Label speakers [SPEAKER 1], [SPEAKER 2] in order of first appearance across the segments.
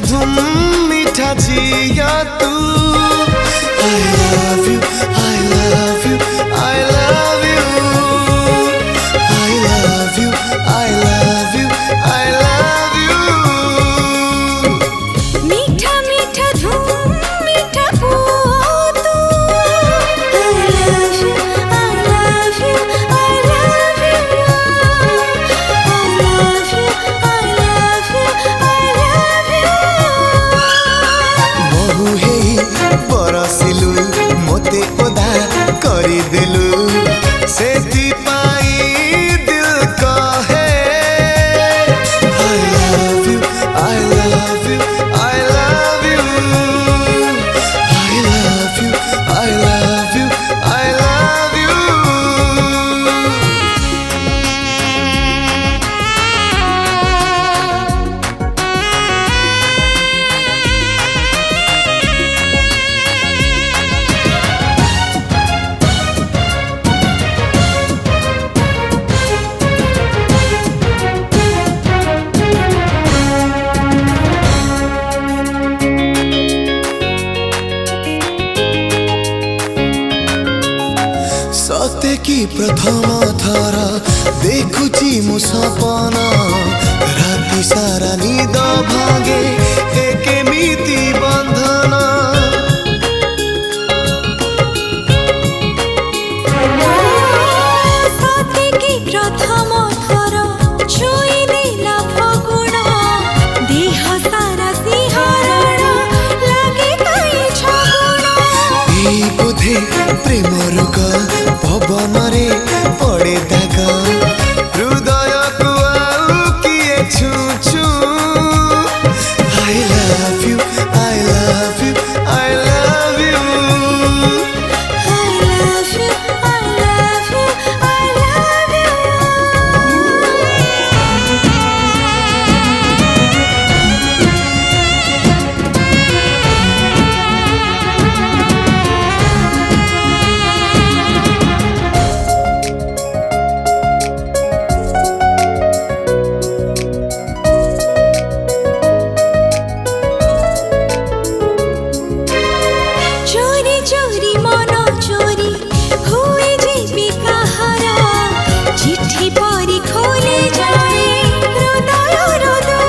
[SPEAKER 1] धुम मीठा जिया तू। I love you, I love you, I love you, I love you, I love you, I love you।
[SPEAKER 2] मीठा मीठा धुम मीठा पुआ तू। I love you, I love you, I love you, I love you, I love you, I love you।
[SPEAKER 1] बहु हेई बरसिलु मोते ओदा करी देलु सेती पाई दिल कहे I love you, I love you, I love you, I love you, I love you, I love you। सते की प्रथम थर देखुची मु सपना राति सारा निद भागे एकेमिति बंधन।
[SPEAKER 2] सते की प्रथम थर छुई देला फगुण देह सारा सिंहरण लागे कई छगुण।
[SPEAKER 1] ई बोधे प्रेम रोग पवन रे पड़े दाग हृदय को आउ किए छू छू। I love you, I love you, I love you,
[SPEAKER 2] I love you, I love you, I love you। चोरी चोरी मन चोरी हुए जीवी कहारा चिट्ठी परी खोले जाए हृदय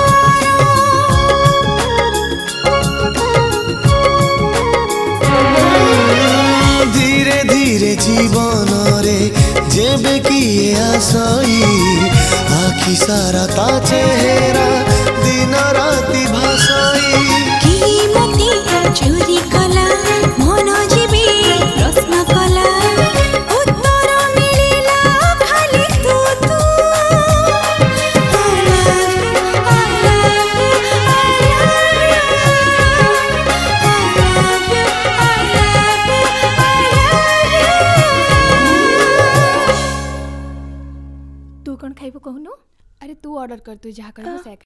[SPEAKER 1] धीरे धीरे जीवन रे जेबे किए आसई आखि सारा ता चेहरा दिन राति भासाई।
[SPEAKER 2] कि मते चोरी कला मन जीवी प्रश्न कला उत्तर मिलिला खाली तू तू। I love you, I love you, I love you, I love you, I love you, I love you।
[SPEAKER 3] तू कौन खाइबो कहनु? अरे तू ऑर्डर कर, तू जहाँ कहबो से